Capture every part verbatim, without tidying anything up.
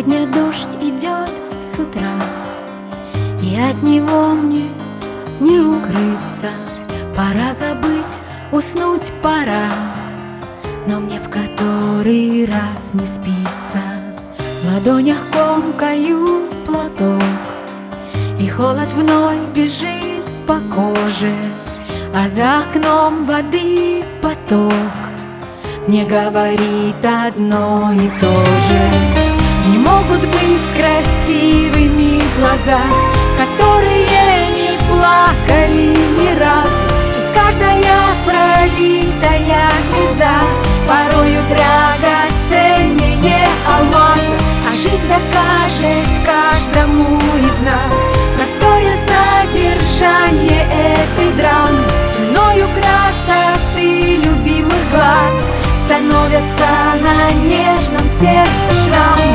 Сегодня дождь идет с утра, и от него мне не укрыться. Пора забыть, уснуть пора, но мне в который раз не спится. В ладонях комкаю платок, и холод вновь бежит по коже, а за окном воды поток мне говорит одно и то же. Не могут быть красивыми глаза, которые не плакали ни разу. И каждая пролитая слеза порою драгоценнее алмаза. А жизнь докажет каждому из нас простое содержание этой драмы. Ценою красоты любимых глаз становятся на нежном сердце шрамы.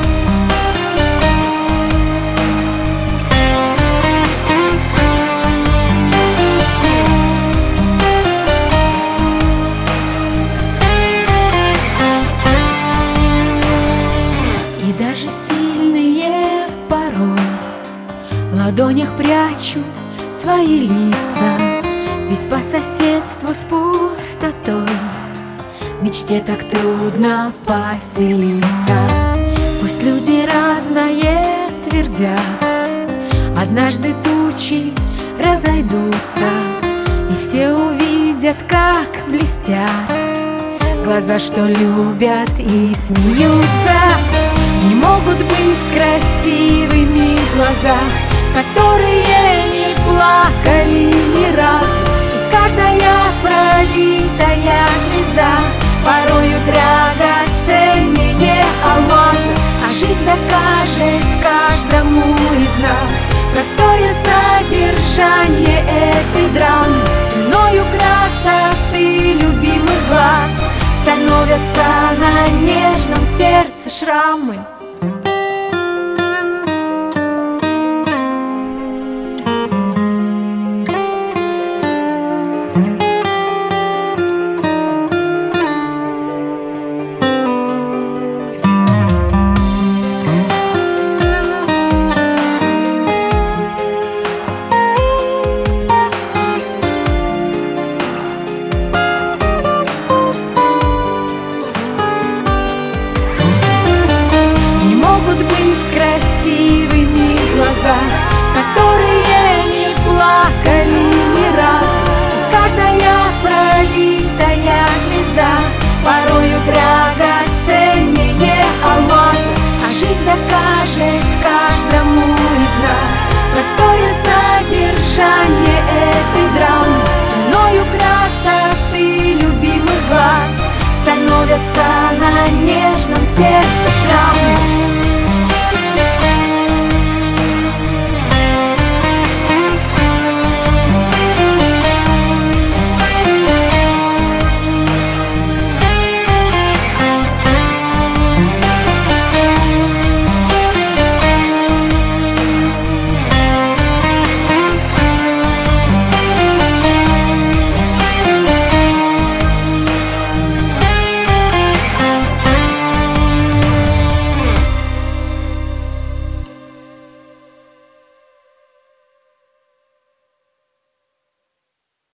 И даже сильные порой в ладонях прячут свои лица, ведь по соседству с пустотой мечте так трудно поселиться. Пусть люди разное твердят, однажды тучи разойдутся, и все увидят, как блестят глаза, что любят и смеются. Не могут быть красивыми глаза, которые не плакали ни разу. И каждая пролитая слеза порою драгоценнее алмаза. А жизнь докажет каждому из нас простое содержание этой драмы. Ценою красоты любимых глаз становятся на нежном сердце шрамы.